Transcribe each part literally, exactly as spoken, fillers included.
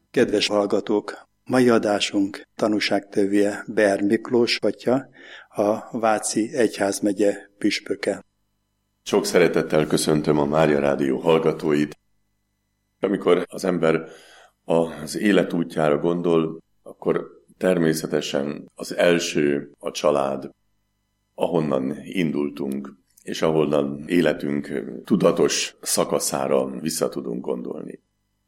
Kedves hallgatók! Mai adásunk tanúságtevője Beer Miklós atya, a Váci Egyházmegye püspöke. Sok szeretettel köszöntöm a Mária Rádió hallgatóit. Amikor az ember az élet útjára gondol, akkor természetesen az első a család, ahonnan indultunk, és ahonnan életünk tudatos szakaszára vissza tudunk gondolni.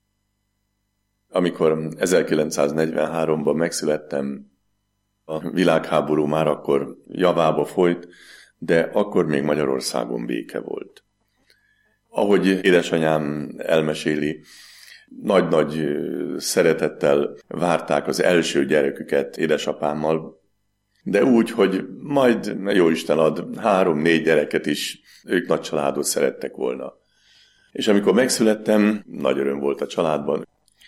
Amikor ezerkilencszáznegyvenháromban megszülettem, a világháború már akkor javába folyt, de akkor még Magyarországon béke volt. Ahogy édesanyám elmeséli, nagy-nagy szeretettel várták az első gyereküket édesapámmal, de úgy, hogy majd jóisten ad három-négy gyereket is, ők nagy családot szerettek volna. És amikor megszülettem, nagy öröm volt a családban.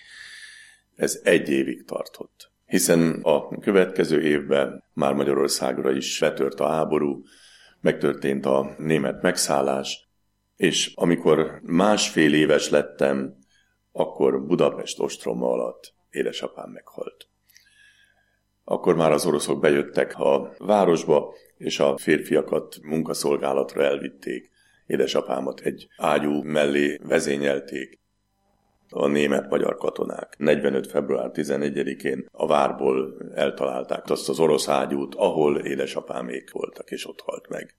Ez egy évig tartott, hiszen a következő évben már Magyarországra is betört a háború, megtörtént a német megszállás, és amikor másfél éves lettem, akkor Budapest ostroma alatt édesapám meghalt. Akkor már az oroszok bejöttek a városba, és a férfiakat munkaszolgálatra elvitték. Édesapámat egy ágyú mellé vezényelték a német-magyar katonák. negyvenöt február tizenegyedikén a várból eltalálták azt az orosz ágyút, ahol édesapámék voltak, és ott halt meg.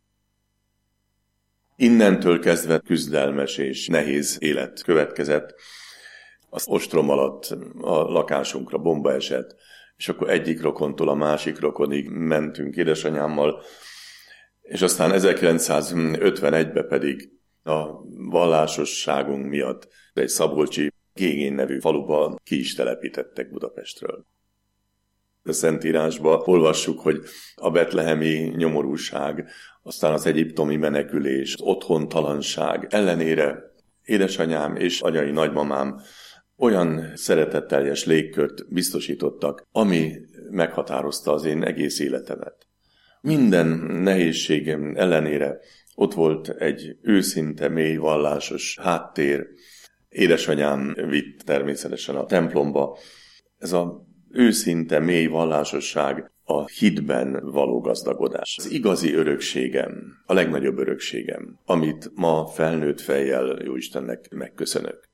Innentől kezdve küzdelmes és nehéz élet következett. Az ostrom alatt a lakásunkra bomba esett, és akkor egyik rokontól a másik rokonig mentünk édesanyámmal, és aztán ezerkilencszázötvenegyben pedig a vallásosságunk miatt egy szabolcsi Gégén nevű faluba ki is telepítettek Budapestről. A Szentírásban olvassuk, hogy a betlehemi nyomorúság, aztán az egyiptomi menekülés, az otthontalanság ellenére édesanyám és anyai nagymamám olyan szeretetteljes légkört biztosítottak, ami meghatározta az én egész életemet. Minden nehézségem ellenére ott volt egy őszinte, mély vallásos háttér. Édesanyám vitt természetesen a templomba. Ez az őszinte, mély vallásosság, a hitben való gazdagodás. Az igazi örökségem, a legnagyobb örökségem, amit ma felnőtt fejjel Jóistennek megköszönök.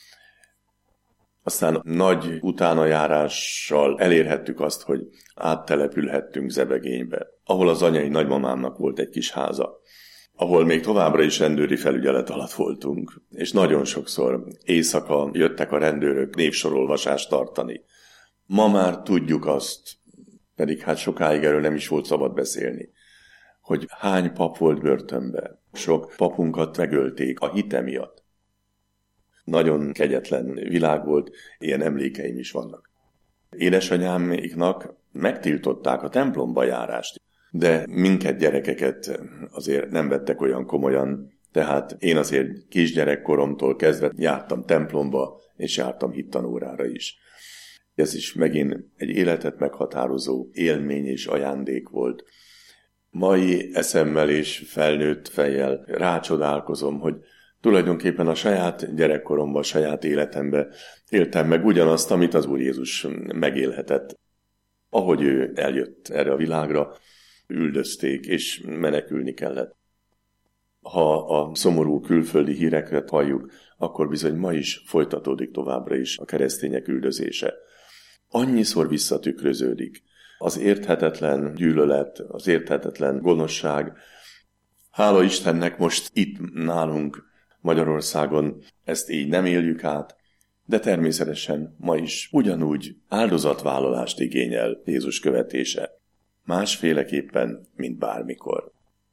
Aztán nagy utánajárással elérhettük azt, hogy áttelepülhettünk Zebegénybe, ahol az anyai nagymamámnak volt egy kis háza, ahol még továbbra is rendőri felügyelet alatt voltunk, és nagyon sokszor éjszaka jöttek a rendőrök névsorolvasást tartani. Ma már tudjuk azt, pedig hát sokáig erről nem is volt szabad beszélni, hogy hány pap volt börtönbe. Sok papunkat megölték a hite miatt. Nagyon kegyetlen világ volt, ilyen emlékeim is vannak. Édesanyámiknak megtiltották a templomba járást, de minket gyerekeket azért nem vettek olyan komolyan, tehát én azért kisgyerekkoromtól kezdve jártam templomba, és jártam hittanórára is. Ez is megint egy életet meghatározó élmény és ajándék volt. Mai eszemmel és felnőtt fejjel rácsodálkozom, hogy tulajdonképpen a saját gyerekkoromban, a saját életemben éltem meg ugyanazt, amit az Úr Jézus megélhetett. Ahogy ő eljött erre a világra, üldözték, és menekülni kellett. Ha a szomorú külföldi híreket halljuk, akkor bizony ma is folytatódik továbbra is a keresztények üldözése. Annyiszor visszatükröződik az érthetetlen gyűlölet, az érthetetlen gonoszság. Hála Istennek most itt nálunk Magyarországon ezt így nem éljük át, de természetesen ma is ugyanúgy áldozatvállalást igényel Jézus követése. Másféleképpen, mint bármikor.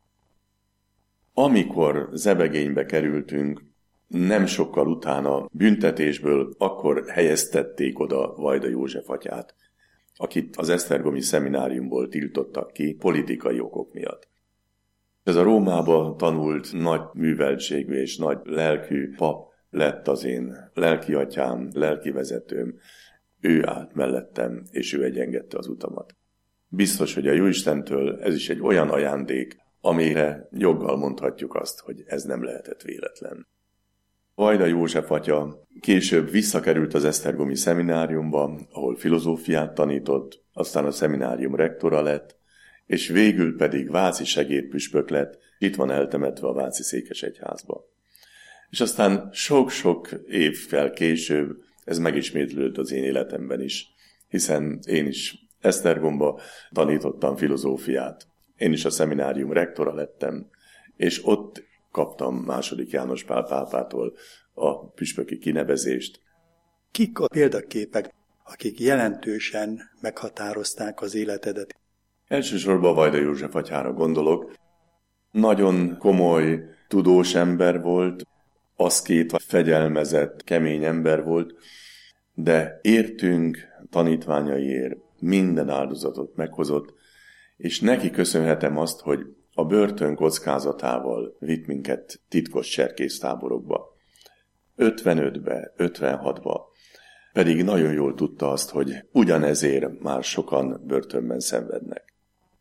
Amikor Zebegénybe kerültünk, nem sokkal utána büntetésből akkor helyeztették oda Vajda József atyát, akit az esztergomi szemináriumból tiltottak ki politikai okok miatt. Ez a Rómába tanult nagy műveltségű és nagy lelkű pap lett az én lelki atyám, lelki vezetőm. Ő állt mellettem, és ő egyengedte az utamat. Biztos, hogy a Jóistentől ez is egy olyan ajándék, amire joggal mondhatjuk azt, hogy ez nem lehetett véletlen. Vajda József atya később visszakerült az esztergomi szemináriumba, ahol filozófiát tanított, aztán a szeminárium rektora lett, és végül pedig váci segédpüspök lett, itt van eltemetve a váci székesegyházba. És aztán sok-sok évvel később ez megismétlődött az én életemben is, hiszen én is Esztergomba tanítottam filozófiát. Én is a szeminárium rektora lettem, és ott kaptam második János Pál pápától a püspöki kinevezést. Kik a példaképek, akik jelentősen meghatározták az életedet? Elsősorban Vajda József atyára gondolok. Nagyon komoly, tudós ember volt, aszkéta, fegyelmezett, kemény ember volt, de értünk tanítványaiért minden áldozatot meghozott, és neki köszönhetem azt, hogy a börtön kockázatával vitt minket titkos cserkésztáborokba. ötvenötbe, ötvenhatba pedig nagyon jól tudta azt, hogy ugyanezért már sokan börtönben szenvednek.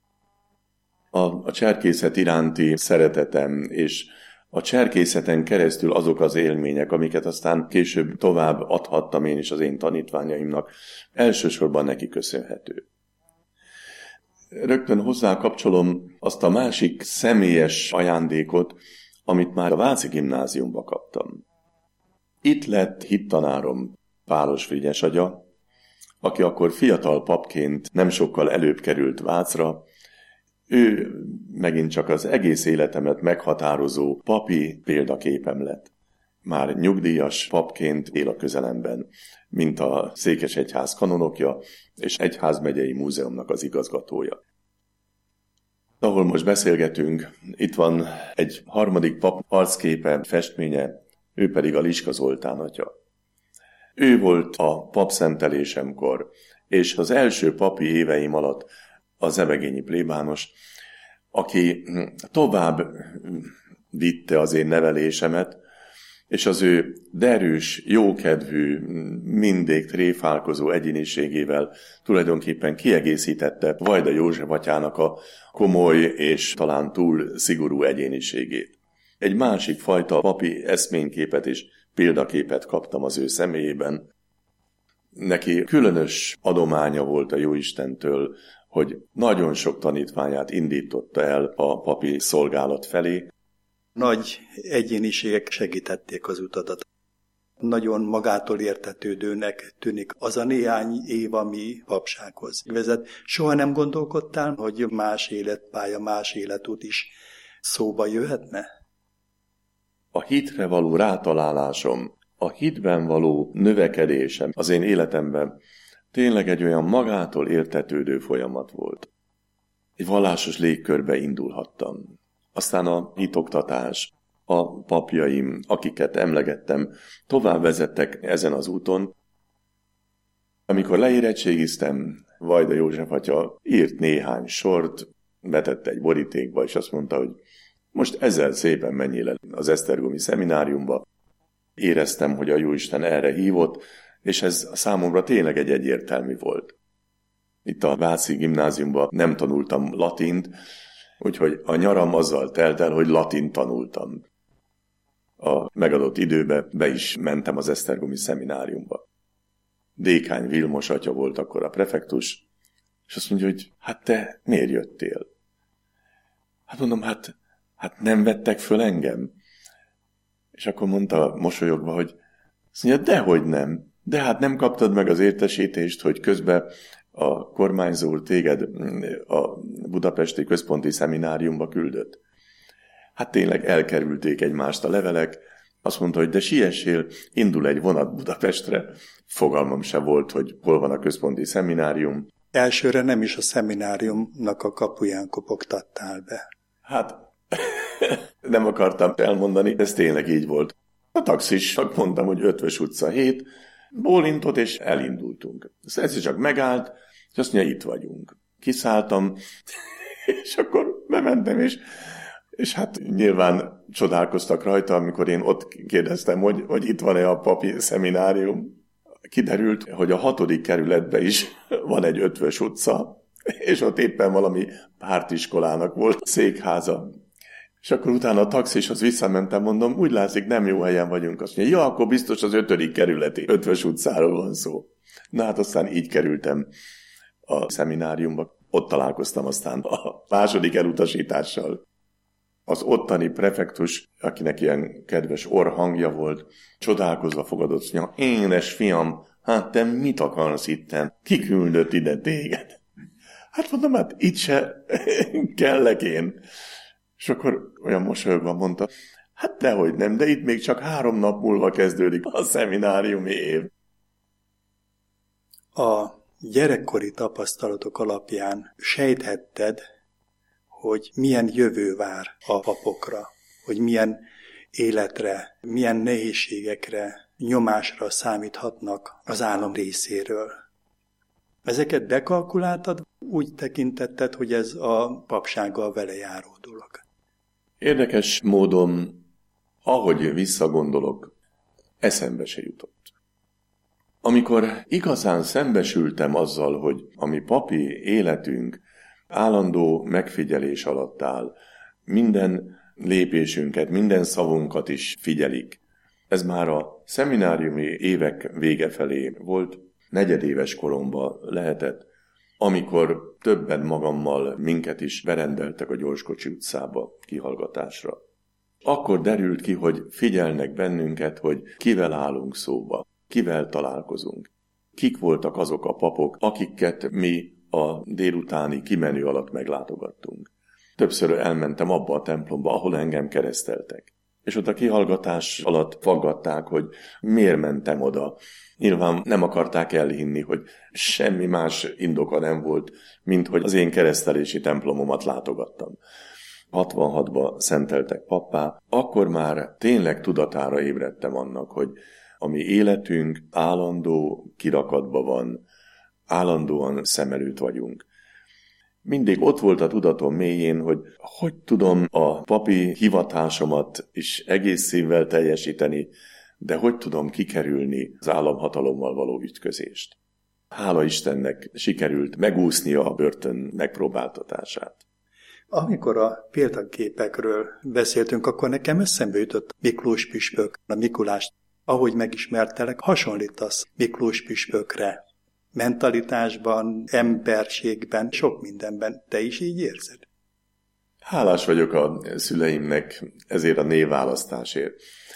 A, a cserkészet iránti szeretetem és a cserkészeten keresztül azok az élmények, amiket aztán később tovább adhattam én is az én tanítványaimnak, elsősorban neki köszönhető. Rögtön hozzá kapcsolom azt a másik személyes ajándékot, amit már a Váci gimnáziumba kaptam. Itt lett hittanárom Pálos Frigyes atya, aki akkor fiatal papként nem sokkal előbb került Vácra. Ő megint csak az egész életemet meghatározó papi példaképem lett. Már nyugdíjas papként él a közelemben, mint a Székesegyház kanonokja és Egyházmegyei Múzeumnak az igazgatója. Ahol most beszélgetünk, itt van egy harmadik pap arcképe, festménye, ő pedig a Liska Zoltán atya. Ő volt a papszentelésemkor, és az első papi éveim alatt a zebegényi plébános, aki tovább vitte az én nevelésemet, és az ő derűs, jókedvű, mindig tréfálkozó egyéniségével tulajdonképpen kiegészítette Vajda József atyának a komoly és talán túl szigorú egyéniségét. Egy másik fajta papi eszményképet és példaképet kaptam az ő személyében. Neki különös adománya volt a Jóistentől, hogy nagyon sok tanítványát indította el a papi szolgálat felé. Nagy egyéniségek segítették az utadat. Nagyon magától értetődőnek tűnik az a néhány év, ami papsághoz vezet. Soha nem gondolkodtál, hogy más életpálya, más életút is szóba jöhetne? A hitre való rátalálásom, a hitben való növekedésem az én életemben tényleg egy olyan magától értetődő folyamat volt. Egy vallásos légkörbe indulhattam. Aztán a hitoktatás, a papjaim, akiket emlegettem, tovább vezettek ezen az úton. Amikor leérettségiztem, Vajda József atya írt néhány sort, betette egy borítékba, és azt mondta, hogy most ezzel szépen menjél el az esztergomi szemináriumba. Éreztem, hogy a Jóisten erre hívott, és ez számomra tényleg egy egyértelmű volt. Itt a Váci gimnáziumban nem tanultam latint, úgyhogy a nyaram azzal telt el, hogy latint tanultam. A megadott időbe be is mentem az esztergomi szemináriumba. Dékány Vilmos atya volt akkor a prefektus, és azt mondja, hogy hát te miért jöttél? Hát mondom, hát, hát nem vettek föl engem? És akkor mondta mosolyogva, hogy azt mondja, dehogy nem, de hát nem kaptad meg az értesítést, hogy közben a kormányzó úr téged a budapesti központi szemináriumba küldött. Hát tényleg elkerülték egymást a levelek, azt mondta, hogy de siessél, indul egy vonat Budapestre. Fogalmam se volt, hogy hol van a központi szeminárium. Elsőre nem is a szemináriumnak a kapuján kopogtattál be. Hát nem akartam elmondani, ez tényleg így volt. A taxisnak mondtam, hogy Ötvös utca hét, bólintott és elindultunk. Ez csak megállt, és azt mondja, itt vagyunk. Kiszálltam, és akkor bementem, és, és hát nyilván csodálkoztak rajta, amikor én ott kérdeztem, hogy, hogy itt van-e a papi szeminárium. Kiderült, hogy a hatodik kerületben is van egy Ötvös utca, és ott éppen valami pártiskolának volt székháza. És akkor utána a taxishoz visszamentem, mondom, úgy látszik, nem jó helyen vagyunk. Azt mondja, ja, akkor biztos az ötödik kerületi, Ötvös utcáról van szó. Na hát aztán így kerültem a szemináriumba. Ott találkoztam aztán a második elutasítással. Az ottani prefektus, akinek ilyen kedves orrhangja volt, csodálkozva fogadott, hogy mondja, édes fiam, hát te mit akarsz itten? Ki küldött ide téged? Hát mondom, hát itt se kellek én. És akkor olyan mosolyogva mondta, hát dehogy nem, de itt még csak három nap múlva kezdődik a szemináriumi év. A gyerekkori tapasztalatok alapján sejthetted, hogy milyen jövő vár a papokra, hogy milyen életre, milyen nehézségekre, nyomásra számíthatnak az állam részéről. Ezeket bekalkuláltad, úgy tekintetted, hogy ez a papsággal vele járó dolog. Érdekes módon, ahogy visszagondolok, eszembe se jutott. Amikor igazán szembesültem azzal, hogy a mi papi életünk állandó megfigyelés alatt áll, minden lépésünket, minden szavunkat is figyelik. Ez már a szemináriumi évek vége felé volt, negyedéves koromban lehetett, amikor többen magammal minket is berendeltek a Gyorskocsi utcába kihallgatásra. Akkor derült ki, hogy figyelnek bennünket, hogy kivel állunk szóba, kivel találkozunk. Kik voltak azok a papok, akiket mi a délutáni kimenő alatt meglátogattunk. Többször elmentem abba a templomba, ahol engem kereszteltek. És ott a kihallgatás alatt faggatták, hogy miért mentem oda. Nyilván nem akarták elhinni, hogy semmi más indoka nem volt, mint hogy az én keresztelési templomomat látogattam. hatvanhatban szenteltek pappá, akkor már tényleg tudatára ébredtem annak, hogy a mi életünk állandó kirakatban van, állandóan szem előtt vagyunk. Mindig ott volt a tudatom mélyén, hogy hogy tudom a papi hivatásomat is egész szívvel teljesíteni, de hogy tudom kikerülni az államhatalommal való ütközést. Hála Istennek sikerült megúsznia a börtön megpróbáltatását. Amikor a példaképekről beszéltünk, akkor nekem eszembe jutott Miklós püspök, a Mikulást. Ahogy megismertelek, hasonlítasz Miklós püspökre. Mentalitásban, emberségben, sok mindenben. Te is így érzed? Hálás vagyok a szüleimnek ezért a névválasztásért.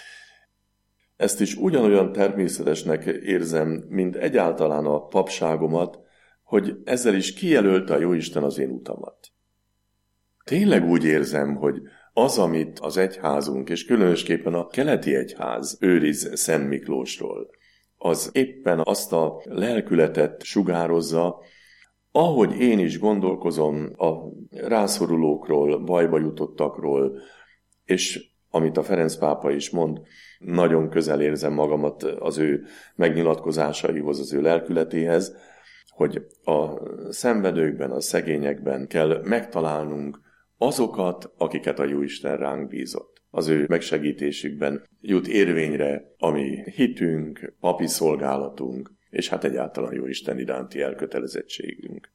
Ezt is ugyanolyan természetesnek érzem, mint egyáltalán a papságomat, hogy ezzel is kijelölte a Jóisten az én utamat. Tényleg úgy érzem, hogy az, amit az egyházunk, és különösképpen a keleti egyház őriz Szent Miklósról, az éppen azt a lelkületet sugározza, ahogy én is gondolkozom a rászorulókról, bajba jutottakról, és amit a Ferenc pápa is mond, nagyon közel érzem magamat az ő megnyilatkozásaihoz, az ő lelkületéhez, hogy a szenvedőkben, a szegényekben kell megtalálnunk azokat, akiket a Jóisten ránk bízott. Az ő megsegítésükben jut érvényre a mi hitünk, papi szolgálatunk, és hát egyáltalán Jóisten iránti elkötelezettségünk.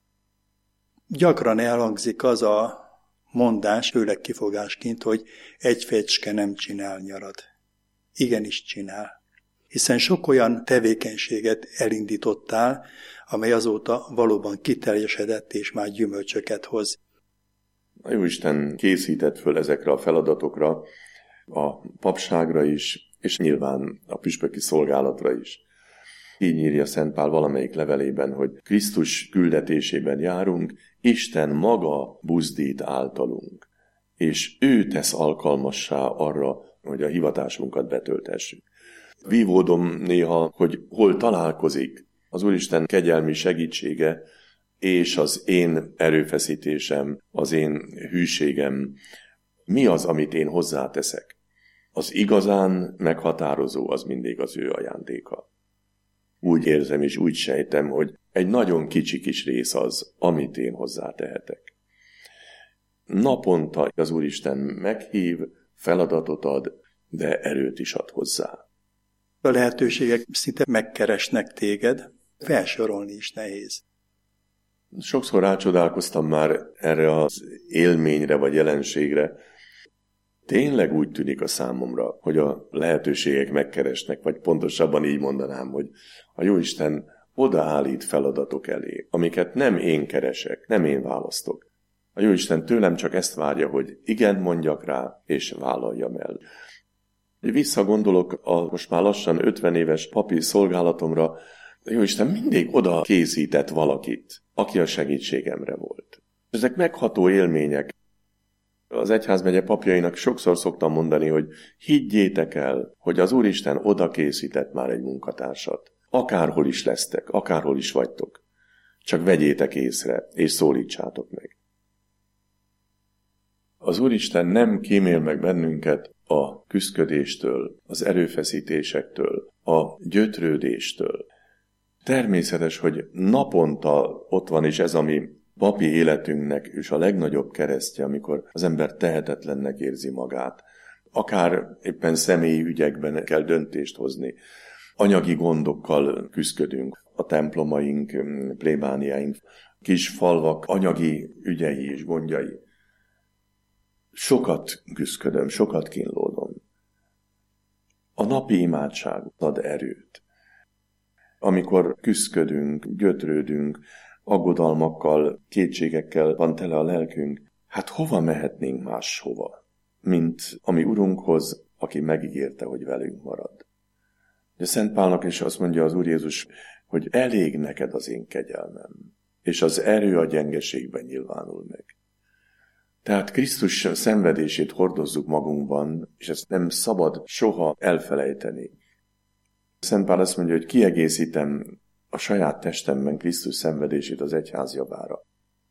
Gyakran elhangzik az a mondás, főleg kifogásként, hogy egy fecske nem csinál nyarat. Igenis csinál. Hiszen sok olyan tevékenységet elindítottál, amely azóta valóban kiteljesedett és már gyümölcsöket hoz. A Jóisten készített föl ezekre a feladatokra, a papságra is, és nyilván a püspöki szolgálatra is. Így írja Szent Pál valamelyik levelében, hogy Krisztus küldetésében járunk, Isten maga buzdít általunk, és ő tesz alkalmassá arra, hogy a hivatásunkat betöltessük. Vívódom néha, hogy hol találkozik az Úristen kegyelmi segítsége, és az én erőfeszítésem, az én hűségem, mi az, amit én hozzáteszek. Az igazán meghatározó az mindig az ő ajándéka. Úgy érzem és úgy sejtem, hogy egy nagyon kicsi kis rész az, amit én hozzátehetek. Naponta az Úristen meghív, feladatot ad, de erőt is ad hozzá. A lehetőségek szinte megkeresnek téged, felsorolni is nehéz. Sokszor rácsodálkoztam már erre az élményre vagy jelenségre, Tényleg úgy tűnik a számomra, hogy a lehetőségek megkeresnek, vagy pontosabban így mondanám, hogy a Jóisten odaállít feladatok elé, amiket nem én keresek, nem én választok. A Jóisten tőlem csak ezt várja, hogy igen mondjak rá, és vállaljam el. Visszagondolok a most már lassan ötven éves papi szolgálatomra, a Jóisten mindig oda készített valakit, aki a segítségemre volt. Ezek megható élmények. Az egyházmegye papjainak sokszor szoktam mondani, hogy higgyétek el, hogy az Úristen oda készített már egy munkatársat. Akárhol is lesztek, akárhol is vagytok. Csak vegyétek észre, és szólítsátok meg. Az Úristen nem kímél meg bennünket a küszködéstől, az erőfeszítésektől, a gyötrődéstől. Természetes, hogy naponta ott van is ez, ami papi életünknek és a legnagyobb keresztje, amikor az ember tehetetlennek érzi magát. Akár éppen személyi ügyekben kell döntést hozni. Anyagi gondokkal küszködünk, a templomaink, plébániáink, kis falvak anyagi ügyei és gondjai. Sokat küszködöm, sokat kínlódom. A napi imádság ad erőt. Amikor küszködünk, gyötrődünk, aggodalmakkal, kétségekkel van tele a lelkünk, hát hova mehetnénk máshova, mint a mi Urunkhoz, aki megígérte, hogy velünk marad. De Szent Pálnak is azt mondja az Úr Jézus, hogy elég neked az én kegyelmem, és az erő a gyengeségben nyilvánul meg. Tehát Krisztus szenvedését hordozzuk magunkban, és ezt nem szabad soha elfelejteni. Szent Pál azt mondja, hogy kiegészítem a saját testemben Krisztus szenvedését az egyház javára.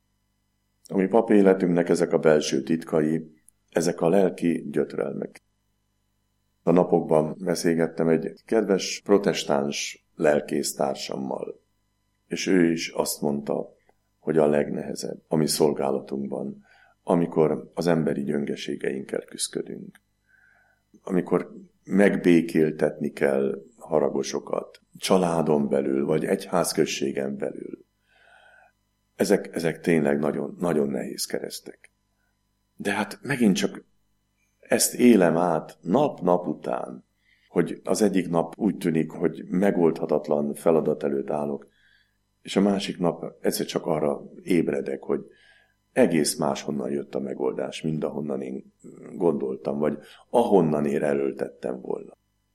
A mi papi életünknek ezek a belső titkai, ezek a lelki gyötrelmek. A napokban beszélgettem egy kedves protestáns lelkész társammal, és ő is azt mondta, hogy a legnehezebb a mi szolgálatunkban, amikor az emberi gyöngeségeinkkel küszködünk. Amikor megbékéltetni kell haragosokat, családon belül, vagy egyházközségen belül. Ezek, ezek tényleg nagyon, nagyon nehéz keresztek. De hát megint csak ezt élem át nap-nap után, hogy az egyik nap úgy tűnik, hogy megoldhatatlan feladat előtt állok, és a másik nap egyszer csak arra ébredek, hogy egész máshonnan jött a megoldás, mind ahonnan én gondoltam, vagy ahonnan én erőltettem volna.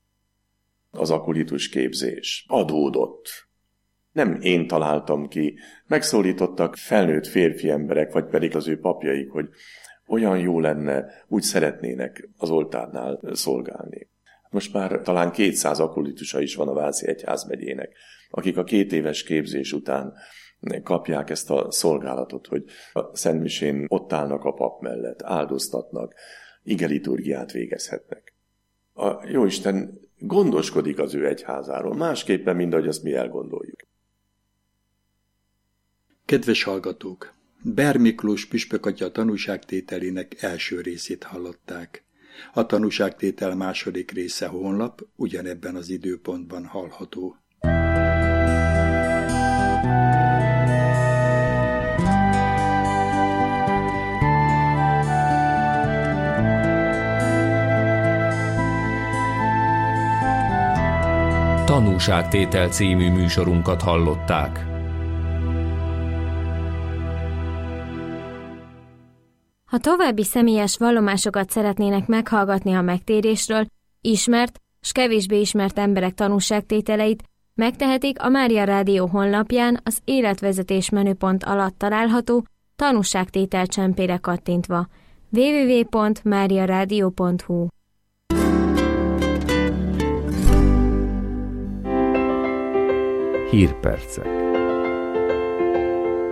Az akolitus képzés adódott. Nem én találtam ki, megszólítottak felnőtt férfi emberek, vagy pedig az ő papjaik, hogy olyan jó lenne, úgy szeretnének az oltárnál szolgálni. Most már talán kétszáz akolitusa is van a Váci Egyházmegyének, akik a két éves képzés után kapják ezt a szolgálatot, hogy a szentmisén ott állnak a pap mellett, áldoztatnak, igeliturgiát végezhetnek. A Jóisten gondoskodik az ő egyházáról, másképpen, mint ahogy azt mi elgondoljuk. Kedves hallgatók! Ber Miklós püspökatya tanúságtételének első részét hallották. A tanúságtétel második része holnap ugyanebben az időpontban hallható. Tanúságtétel című műsorunkat hallották. Ha további személyes vallomásokat szeretnének meghallgatni a megtérésről, ismert s kevésbé ismert emberek tanúságtételeit, megtehetik a Mária Rádió honlapján az életvezetés menüpont alatt található tanúságtétel csempére kattintva. double-u double-u double-u pont mária rádió pont hu Hírpercek.